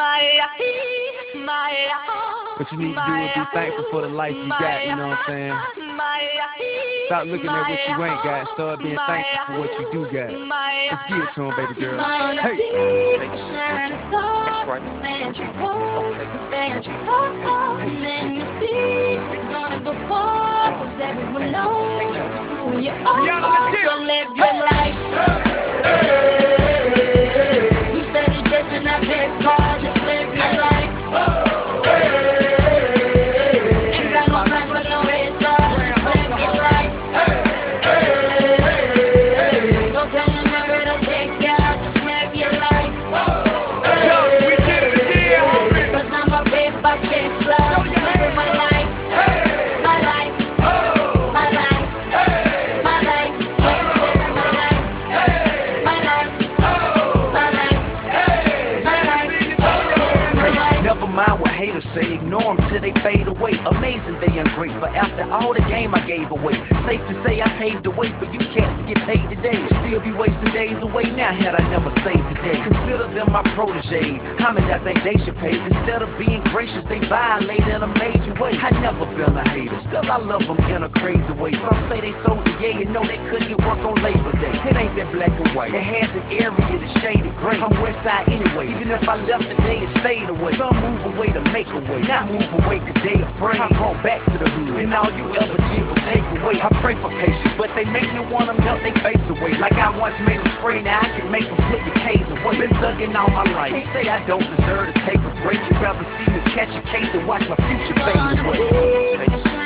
What you need to do is be thankful for the life you got, you know what I'm saying? Stop looking at what you ain't got, start being thankful for what you do got. Let's get it to him, baby girl. Hey! You said it's just in that big car, just live your life. Ain't got no time for no research, just live your life. Don't tell them where to take you, just live your life. Cause I'm a paper chaser, just live my life. My life, my life, my life, just live my life. My life, my life, my life, just live my life. Never mind what haters say, ignore them till they fade away. Amazing they ungrateful, but after all the game I gave away. Safe to say I paved the way for you cats to get paid today. Still be wasting days away now had I never saved today. Consider them my protege, homage I think they should pay. Instead of being gracious, they violate in a major way. I never been a hater, still I love them in a crazy way. Some say they sold the yay and know they couldn't get work on Labor Day. It ain't that black and white, it has an area that's shaded gray. I'm west side anyway, even if I left today it stayed away. Some move away to make a way, not move away cause they afraid. I brought back to the hood, and all you ever did was take away. I pray for patience, but they make me want them melt they face away. Like I once made them spray, now I can make them put the K's away. Been thugging all my life, can't say I don't deserve to take a break. You'd rather see me catch a case and watch my future fade away.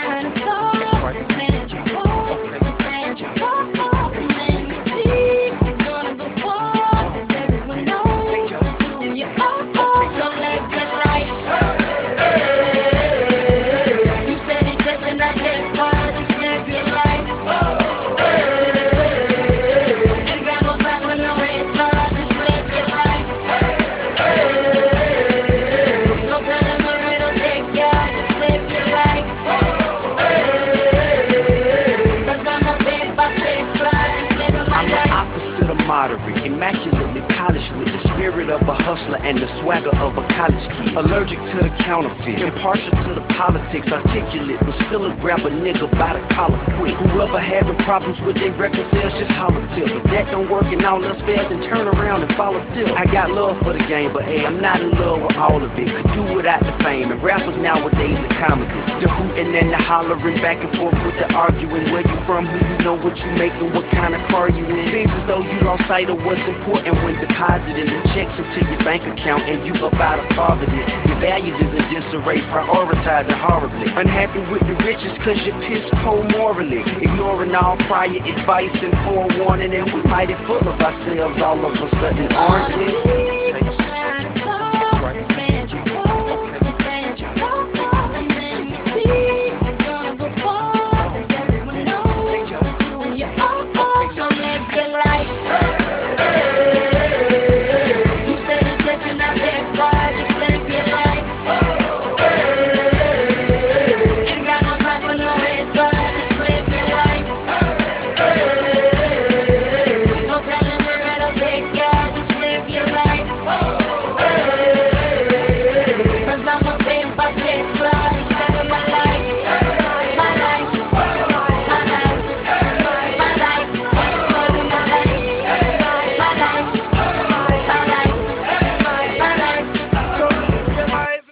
Moderate, immaculately polished with the spirit of a hustler and the swagger of a college kid. Allergic to the counterfeit, impartial to the politics, articulate, but still a grab a nigga by the collar quick. Whoever having problems with their record sales, just holler tip. If that don't work and all else fails, then turn around and follow tip. I got love for the game, but hey, I'm not in love with all of it. Could do without the fame, and rappers nowadays are comedy. The hooting and the hollering, back and forth with the arguing. Where you from, who you know, what you making, what kind of car you in. Seems as though you lost sight of what's important when depositing the checks into your bank account and you about a poverty. Your values is in disarray, prioritizing horribly. Unhappy with the riches cause you're piss poor morally. Ignoring all prior advice and forewarning, and we mighty full of ourselves all of a sudden, aren't we?